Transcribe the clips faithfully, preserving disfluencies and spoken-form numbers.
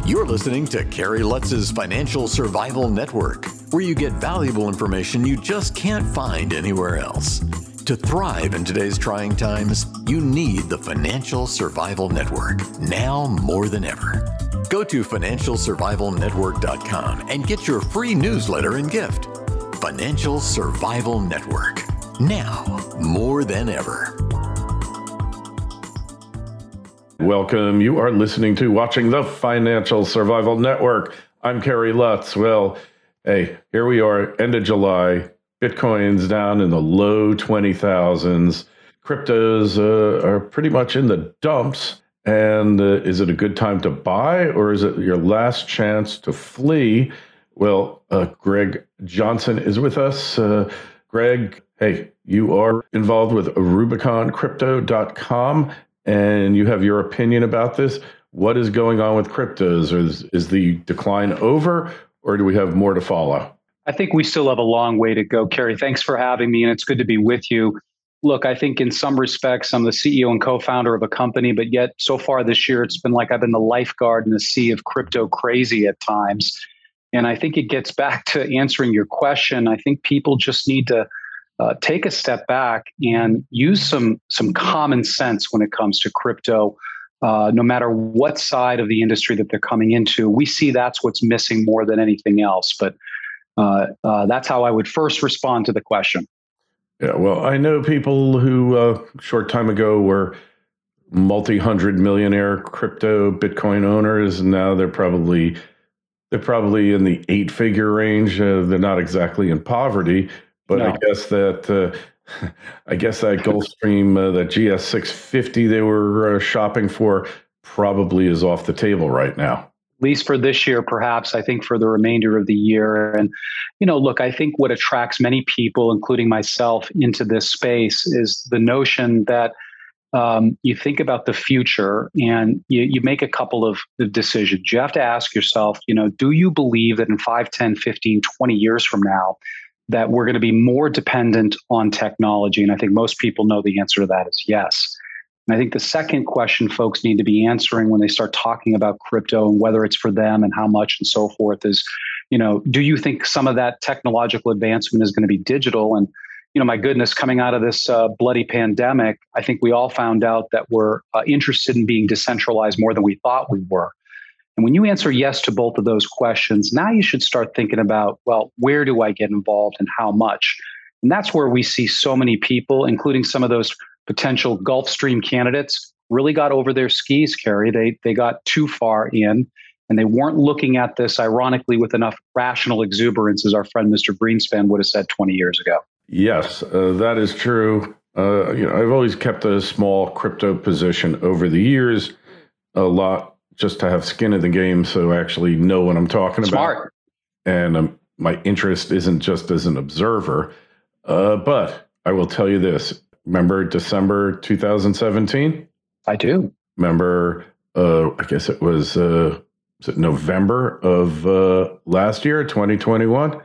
You're listening to Kerry Lutz's Financial Survival Network, where you get valuable information you just can't find anywhere else. To thrive in today's trying times, you need the Financial Survival Network, now more than ever. Go to financial survival network dot com and get your free newsletter and gift. Financial Survival Network, now more than ever. Welcome. You are listening to Watching the Financial Survival Network. I'm Kerry Lutz. Well, hey, here we are, end of July. Bitcoin's down in the low twenty thousands. Cryptos uh, are pretty much in the dumps. And uh, is it a good time to buy, or is it your last chance to flee? Well, uh, Greg Johnson is with us. Uh, Greg, hey, you are involved with Rubicon Crypto dot com. And you have your opinion about this. What is going on with cryptos? Is, is the decline over, or do we have more to follow? I think we still have a long way to go, Kerry. Thanks for having me, and it's good to be with you. Look, I think in some respects, I'm the C E O and co-founder of a company, but yet so far this year, it's been like I've been the lifeguard in the sea of crypto crazy at times. And I think it gets back to answering your question. I think people just need to Uh, take a step back and use some some common sense when it comes to crypto, uh, no matter what side of the industry that they're coming into. We see that's what's missing more than anything else. But uh, uh, that's how I would first respond to the question. Yeah, well, I know people who uh, a short time ago were multi-hundred millionaire crypto Bitcoin owners, and now they're probably they're probably in the eight-figure range. Uh, they're not exactly in poverty. But no. I guess that uh, I guess that Gulfstream, uh, that G S six fifty they were uh, shopping for, probably is off the table right now. At least for this year, perhaps. I think for the remainder of the year. And, you know, look, I think what attracts many people, including myself, into this space is the notion that um, you think about the future and you, you make a couple of decisions. You have to ask yourself, you know, do you believe that in five, ten, fifteen, twenty years from now, that we're going to be more dependent on technology? And I think most people know the answer to that is yes. And I think the second question folks need to be answering when they start talking about crypto and whether it's for them and how much and so forth is, you know, do you think some of that technological advancement is going to be digital? And, you know, my goodness, coming out of this uh, bloody pandemic, I think we all found out that we're uh, interested in being decentralized more than we thought we were. And when you answer yes to both of those questions, now you should start thinking about, well, where do I get involved and how much? And that's where we see so many people, including some of those potential Gulfstream candidates, really got over their skis, Kerry. They, they got too far in, and they weren't looking at this, ironically, with enough rational exuberance, as our friend Mister Greenspan would have said twenty years ago. Yes, uh, that is true. Uh, you know, I've always kept a small crypto position over the years, a lot, just to have skin in the game, so I actually know what I'm talking Smart. about. And um, my interest isn't just as an observer. Uh, but I will tell you this. Remember December two thousand seventeen? I do. Remember, uh, I guess it was, uh, was it November of uh, last year, twenty twenty-one?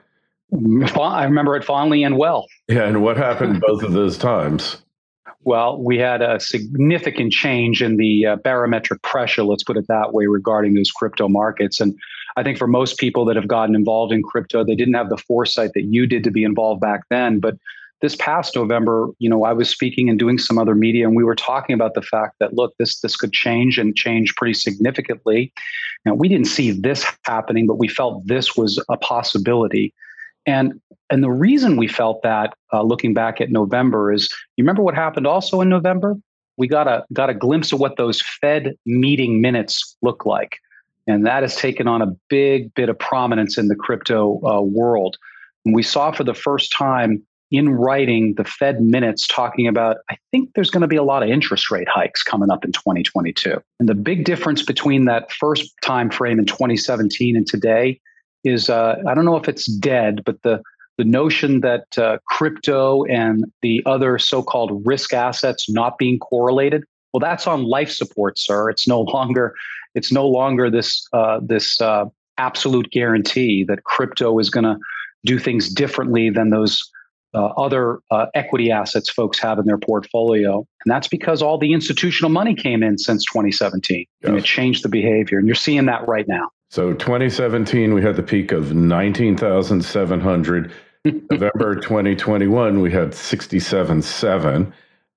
I remember it fondly and well. Yeah, and what happened both of those times? Well, we had a significant change in the uh, barometric pressure, let's put it that way, regarding those crypto markets. And I think for most people that have gotten involved in crypto, they didn't have the foresight that you did to be involved back then. But this past November, you know, I was speaking and doing some other media, and we were talking about the fact that, look, this this could change and change pretty significantly. Now, we didn't see this happening, but we felt this was a possibility. And and the reason we felt that, uh, looking back at November, is you remember what happened also in November? We got a got a glimpse of what those Fed meeting minutes look like, and that has taken on a big bit of prominence in the crypto uh, world. And we saw for the first time in writing the Fed minutes talking about, I think there's going to be a lot of interest rate hikes coming up in twenty twenty-two. And the big difference between that first time frame in twenty seventeen and today is, uh, I don't know if it's dead, but the the notion that uh, crypto and the other so-called risk assets not being correlated, well, that's on life support, sir. It's no longer it's no longer this uh, this uh, absolute guarantee that crypto is going to do things differently than those uh, other uh, equity assets folks have in their portfolio. And that's because all the institutional money came in since twenty seventeen, yes. And it changed the behavior. And you're seeing that right now. So twenty seventeen, we had the peak of nineteen thousand seven hundred. November twenty twenty-one, we had sixty-seven thousand seven hundred.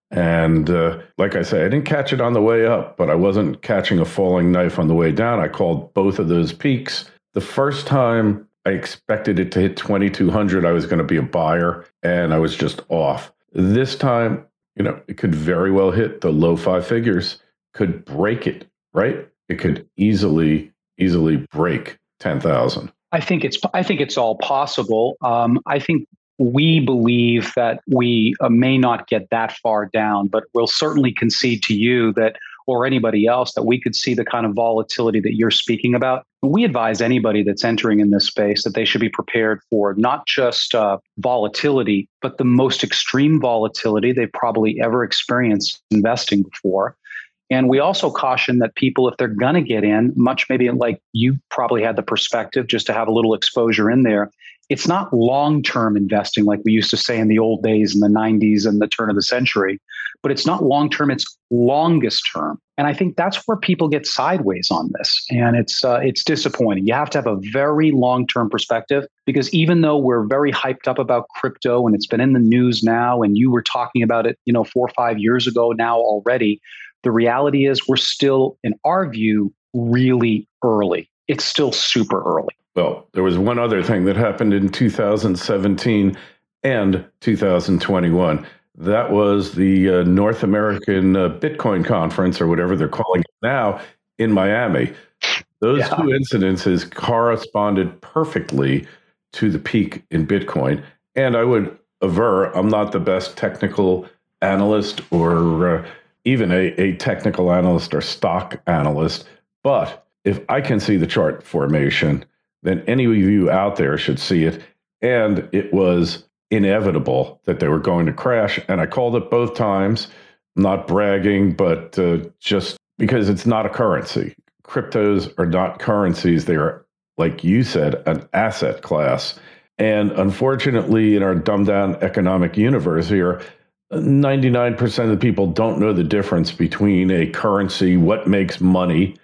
And uh, like I say, I didn't catch it on the way up, but I wasn't catching a falling knife on the way down. I called both of those peaks. The first time I expected it to hit twenty-two hundred, I was going to be a buyer, and I was just off. This time, you know, it could very well hit the low five figures, could break it, right? It could easily, easily break ten thousand. I think it's I think it's all possible. Um, I think we believe that we uh, may not get that far down, but we'll certainly concede to you that, or anybody else, that we could see the kind of volatility that you're speaking about. We advise anybody that's entering in this space that they should be prepared for not just uh, volatility, but the most extreme volatility they've probably ever experienced investing before. And we also caution that people, if they're going to get in, much maybe like you probably had the perspective just to have a little exposure in there, it's not long-term investing like we used to say in the old days in the nineties and the turn of the century, but it's not long-term, it's longest term. And I think that's where people get sideways on this. And it's uh, it's disappointing. You have to have a very long-term perspective, because even though we're very hyped up about crypto and it's been in the news now, and you were talking about it, you know, four or five years ago now already, the reality is we're still, in our view, really early. It's still super early. Well, there was one other thing that happened in two thousand seventeen and two thousand twenty-one. That was the uh, North American uh, Bitcoin Conference, or whatever they're calling it now, in Miami. Those yeah. two incidences corresponded perfectly to the peak in Bitcoin. And I would aver, I'm not the best technical analyst or uh, even a, a technical analyst or stock analyst, but if I can see the chart formation, then any of you out there should see it. And it was inevitable that they were going to crash. And I called it both times, not bragging, but uh, just because it's not a currency. Cryptos are not currencies. They are, like you said, an asset class. And unfortunately, in our dumbed down economic universe here, ninety-nine percent of the people don't know the difference between a currency, what makes money,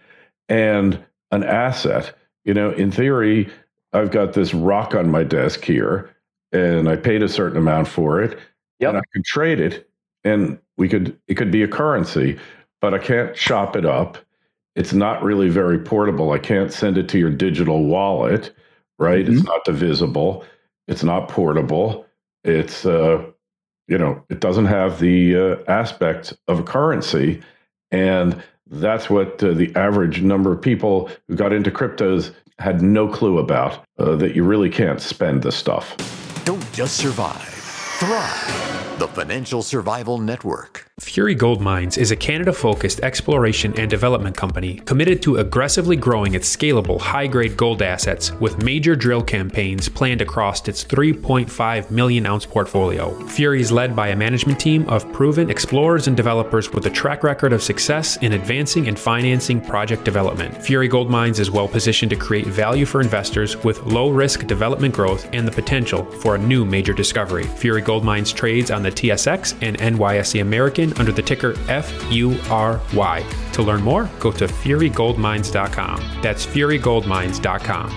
and an asset. You know, in theory, I've got this rock on my desk here, and I paid a certain amount for it, yep. and I could trade it, and we could it could be a currency, but I can't chop it up. It's not really very portable. I can't send it to your digital wallet, right? Mm-hmm. It's not divisible. It's not portable. It's uh, you know, it doesn't have the uh, aspect of a currency, and that's what uh, the average number of people who got into cryptos had no clue about, uh, that you really can't spend the stuff. Don't just survive, thrive. The Financial Survival Network. Fury Gold Mines is a Canada-focused exploration and development company committed to aggressively growing its scalable, high-grade gold assets with major drill campaigns planned across its three point five million ounce portfolio. Fury is led by a management team of proven explorers and developers with a track record of success in advancing and financing project development. Fury Gold Mines is well positioned to create value for investors with low-risk development growth and the potential for a new major discovery. Fury Gold Mines trades on the T S X and N Y S E American under the ticker F U R Y. To learn more, go to fury gold mines dot com. That's fury gold mines dot com.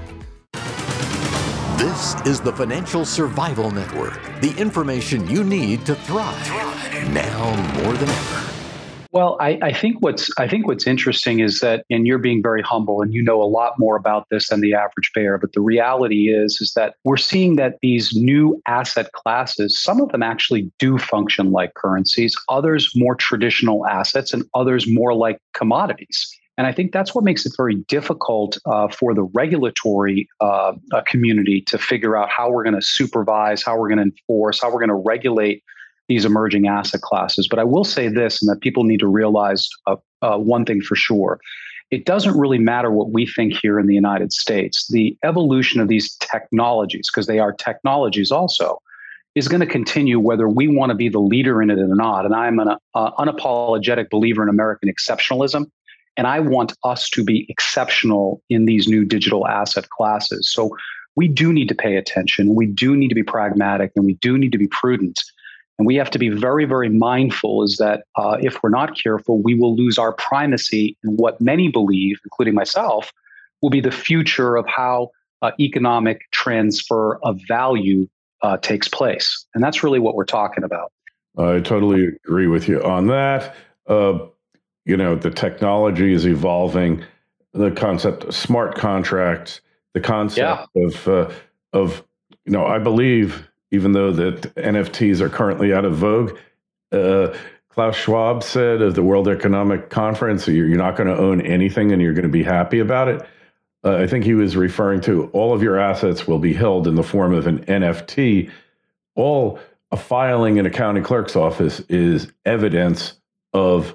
This is the Financial Survival Network, the information you need to thrive, thrive. Now more than ever. Well, I, I think what's I think what's interesting is that, and you're being very humble, and you know a lot more about this than the average bear. But the reality is, is that we're seeing that these new asset classes, some of them actually do function like currencies, others more traditional assets, and others more like commodities. And I think that's what makes it very difficult uh, for the regulatory uh, uh, community to figure out how we're going to supervise, how we're going to enforce, how we're going to regulate these emerging asset classes. But I will say this, and that people need to realize uh, uh, one thing for sure. It doesn't really matter what we think here in the United States. The evolution of these technologies, because they are technologies also, is going to continue whether we want to be the leader in it or not. And I'm an uh, unapologetic believer in American exceptionalism. And I want us to be exceptional in these new digital asset classes. So we do need to pay attention. We do need to be pragmatic, and we do need to be prudent. And we have to be very, very mindful is that uh, if we're not careful, we will lose our primacy in what many believe, including myself, will be the future of how uh, economic transfer of value uh, takes place. And that's really what we're talking about. I totally agree with you on that. Uh, you know, the technology is evolving. The concept of smart contracts, the concept yeah. of, uh, of, you know, I believe, even though that N F Ts are currently out of vogue, uh, Klaus Schwab said of the World Economic Conference, you're, you're not going to own anything and you're going to be happy about it. Uh, I think he was referring to all of your assets will be held in the form of an N F T. All a filing in a county clerk's office is evidence of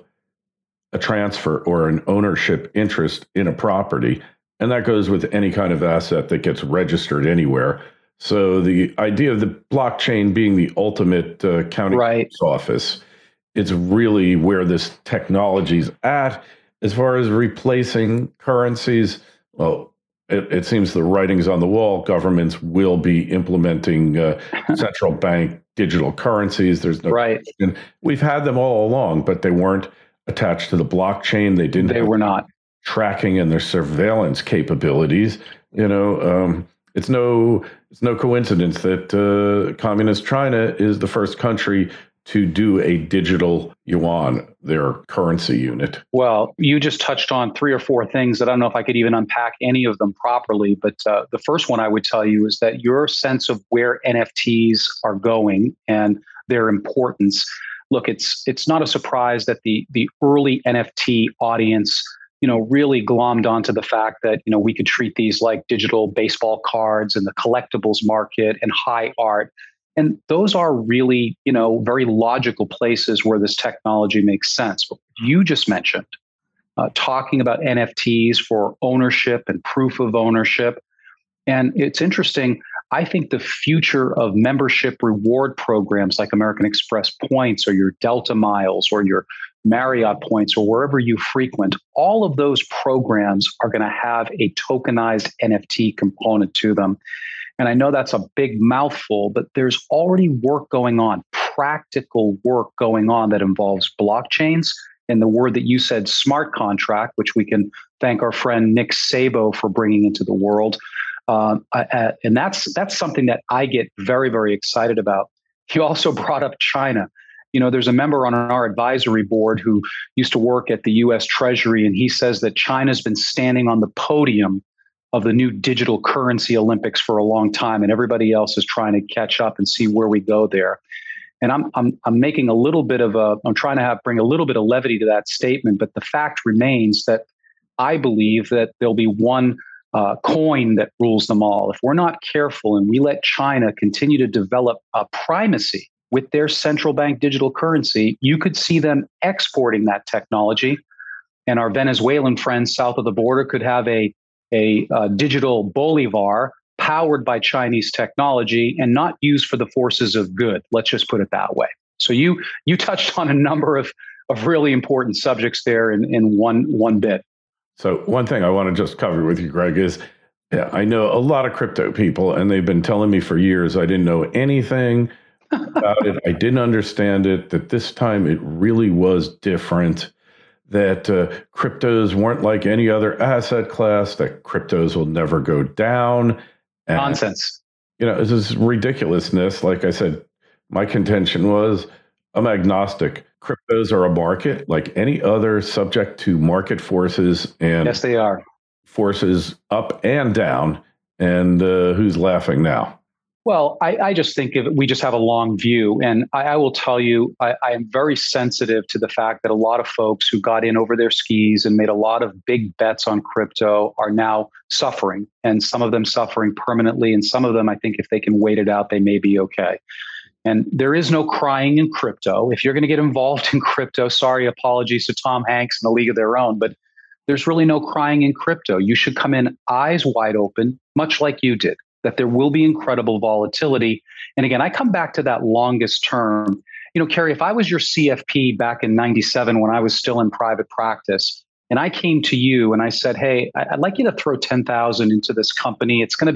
a transfer or an ownership interest in a property. And that goes with any kind of asset that gets registered anywhere. So the idea of the blockchain being the ultimate uh, county right. clerk's office, it's really where this technology's at. As far as replacing currencies, well, it, it seems the writing's on the wall. Governments will be implementing uh, central bank digital currencies. There's no right. question. We've had them all along, but they weren't attached to the blockchain. They didn't. They were not tracking and their surveillance capabilities. You know, um, it's no it's no coincidence that uh, communist China is the first country to do a digital yuan, their currency unit. Well, you just touched on three or four things that I don't know if I could even unpack any of them properly. But uh, the first one I would tell you is that your sense of where N F Ts are going and their importance. Look, it's it's not a surprise that the the early N F T audience, you know, really glommed onto the fact that, you know, we could treat these like digital baseball cards and the collectibles market and high art. And those are really, you know, very logical places where this technology makes sense. But you just mentioned uh, talking about N F Ts for ownership and proof of ownership. And it's interesting. I think the future of membership reward programs like American Express points or your Delta miles or your Marriott points or wherever you frequent, all of those programs are going to have a tokenized N F T component to them. And I know that's a big mouthful, but there's already work going on, practical work going on that involves blockchains and the word that you said, smart contract, which we can thank our friend Nick Szabo for bringing into the world. Um, uh, and that's that's something that I get very, very excited about. You also brought up China. You know, there's a member on our advisory board who used to work at the U S Treasury, and he says that China's been standing on the podium of the new digital currency Olympics for a long time, and everybody else is trying to catch up and see where we go there. And I'm I'm I'm making a little bit of a I'm trying to have bring a little bit of levity to that statement, but the fact remains that I believe that there'll be one uh, coin that rules them all. If we're not careful and we let China continue to develop a primacy with their central bank digital currency, you could see them exporting that technology, and our Venezuelan friends south of the border could have a a, a digital bolivar powered by Chinese technology and not used for the forces of good. Let's just put it that way. So you you touched on a number of, of really important subjects there in, in one one bit. So one thing I want to just cover with you, Greg, is yeah, I know a lot of crypto people, and they've been telling me for years I didn't know anything about it. I didn't understand it, that this time it really was different, that uh, cryptos weren't like any other asset class, that cryptos will never go down. And, Nonsense. You know, this is ridiculousness. Like I said, my contention was I'm agnostic. Cryptos are a market like any other, subject to market forces, and yes, they are. Forces up and down. And uh, who's laughing now? Well, I, I just think of it, we just have a long view. And I, I will tell you, I, I am very sensitive to the fact that a lot of folks who got in over their skis and made a lot of big bets on crypto are now suffering, and some of them suffering permanently. And some of them, I think if they can wait it out, they may be okay. And there is no crying in crypto. If you're going to get involved in crypto, sorry, apologies to Tom Hanks and A League of Their Own, but there's really no crying in crypto. You should come in eyes wide open, much like you did, that there will be incredible volatility. And again, I come back to that longest term. You know, Kerry, if I was your C F P back in ninety-seven when I was still in private practice, and I came to you and I said, hey, I'd like you to throw ten thousand into this company. It's going to be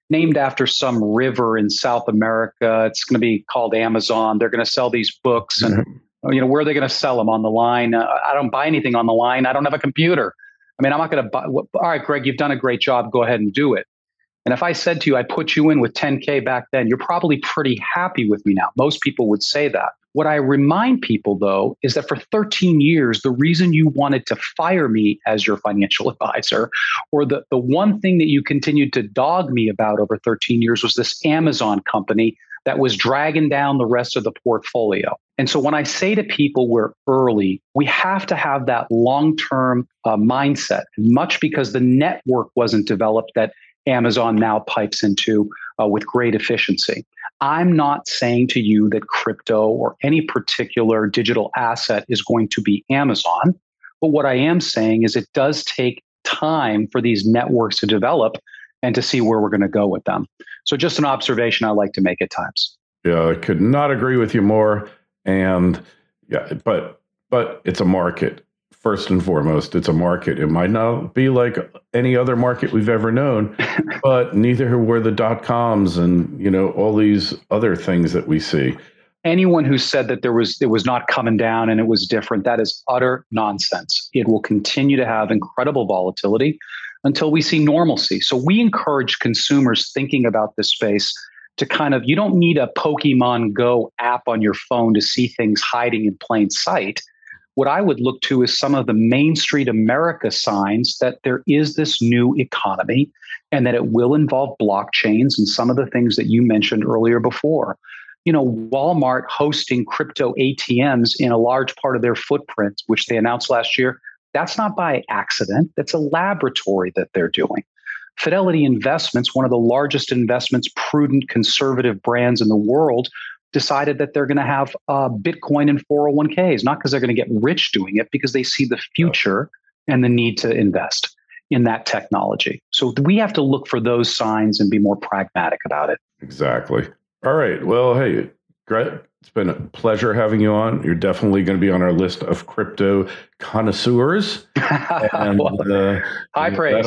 named after some river in South America. It's going to be called Amazon. They're going to sell these books, and mm-hmm. you know, where are they going to sell them? On the line? Uh, I don't buy anything on the line. I don't have a computer. I mean, I'm not going to buy. All right, Greg, you've done a great job. Go ahead and do it. And if I said to you, I put you in with ten K back then, you're probably pretty happy with me now. Most people would say that. What I remind people, though, is that for thirteen years, the reason you wanted to fire me as your financial advisor, or the, the one thing that you continued to dog me about over thirteen years, was this Amazon company that was dragging down the rest of the portfolio. And so when I say to people we're early, we have to have that long-term uh, mindset, much because the network wasn't developed that Amazon now pipes into uh, with great efficiency. I'm not saying to you that crypto or any particular digital asset is going to be Amazon, but what I am saying is it does take time for these networks to develop and to see where we're going to go with them. So just an observation I like to make at times. Yeah, I could not agree with you more. And yeah, but but it's a market. First and foremost, it's a market. It might not be like any other market we've ever known, but neither were the dot-coms and, you know, all these other things that we see. Anyone who said that there was it was not coming down and it was different, that is utter nonsense. It will continue to have incredible volatility until we see normalcy. So we encourage consumers thinking about this space to kind of, you don't need a Pokemon Go app on your phone to see things hiding in plain sight. What I would look to is some of the Main Street America signs that there is this new economy and that it will involve blockchains and some of the things that you mentioned earlier before. You know, Walmart hosting crypto A T Ms in a large part of their footprint, which they announced last year, that's not by accident. That's a laboratory that they're doing. Fidelity Investments, one of the largest investments, prudent, conservative brands in the world, decided that they're going to have uh, Bitcoin and four oh one Ks, not because they're going to get rich doing it, because they see the future and the need to invest in that technology. So we have to look for those signs and be more pragmatic about it. Exactly. All right. Well, hey, Greg, it's been a pleasure having you on. You're definitely going to be on our list of crypto connoisseurs. And, well, uh, high praise.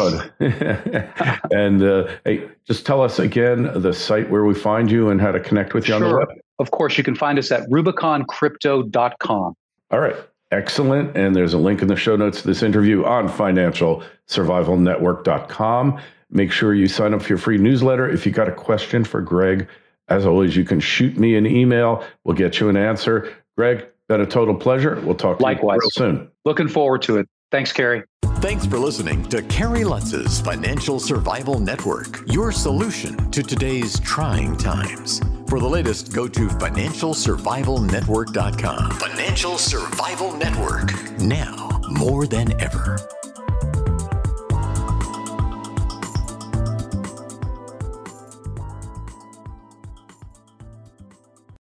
and uh, hey, just tell us again the site where we find you and how to connect with you sure. on the web. Of course, you can find us at rubicon crypto dot com. All right. Excellent. And there's a link in the show notes to this interview on financial survival network dot com. Make sure you sign up for your free newsletter. If you got a question for Greg, as always, you can shoot me an email. We'll get you an answer. Greg, been a total pleasure. We'll talk to Likewise. you real soon. Looking forward to it. Thanks, Kerry. Thanks for listening to Kerry Lutz's Financial Survival Network, your solution to today's trying times. For the latest, go to financial survival network dot com. Financial Survival Network, now more than ever.